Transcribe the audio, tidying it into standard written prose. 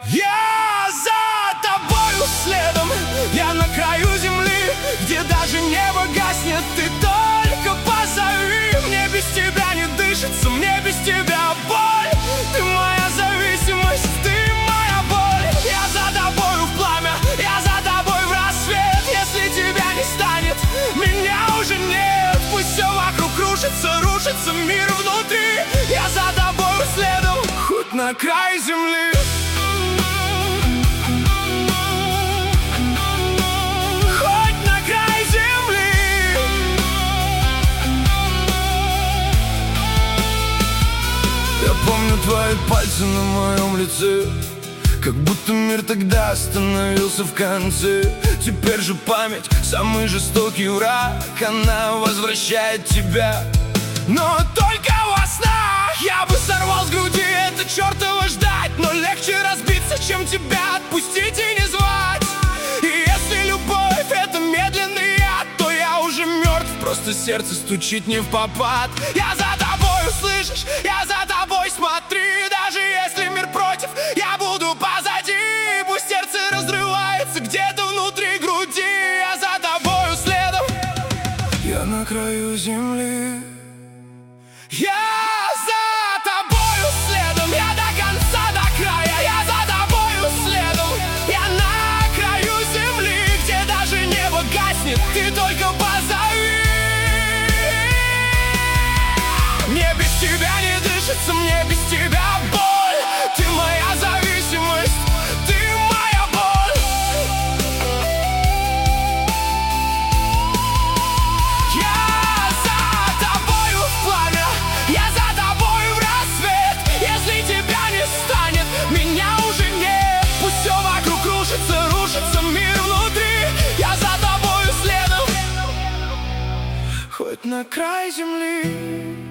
Я за тобою следом, я на краю земли, где даже небо гаснет. Ты только позови, мне без тебя не дышится, мне без тебя боль. Ты моя зависимость, ты моя боль. Я за тобою в пламя, я за тобой в рассвет. Если тебя не станет, меня уже нет. Пусть все вокруг рушится, рушится мир внутри. Я за тобою следом, хоть на край земли. Помню твои пальцы на моем лице, как будто мир тогда остановился в конце. Теперь же память самый жестокий враг, она возвращает тебя, но только во снах. Я бы сорвал с груди это чертово ждать, но легче разбиться, чем тебя отпустить и не звать. И если любовь это медленный яд, то я уже мертв, просто сердце стучит не впопад. Я за тобой, слышишь, я за тобой, смотри. Даже если мир против, я буду позади. Пусть сердце разрывается где-то внутри груди. Я за тобою следом, я на краю земли. Я за тобою следом, я до конца, до края. Я за тобою следом, я на краю земли, где даже небо гаснет. Ты только позови. Мне без тебя не дышится, мне без тебя боль. Ты моя зависимость, ты моя боль. Я за тобою в пламя, я за тобою в рассвет. Если тебя не станет, меня уже нет. Пусть все вокруг рушится, рушится мир внутри. Я за тобою следом, хоть на край земли.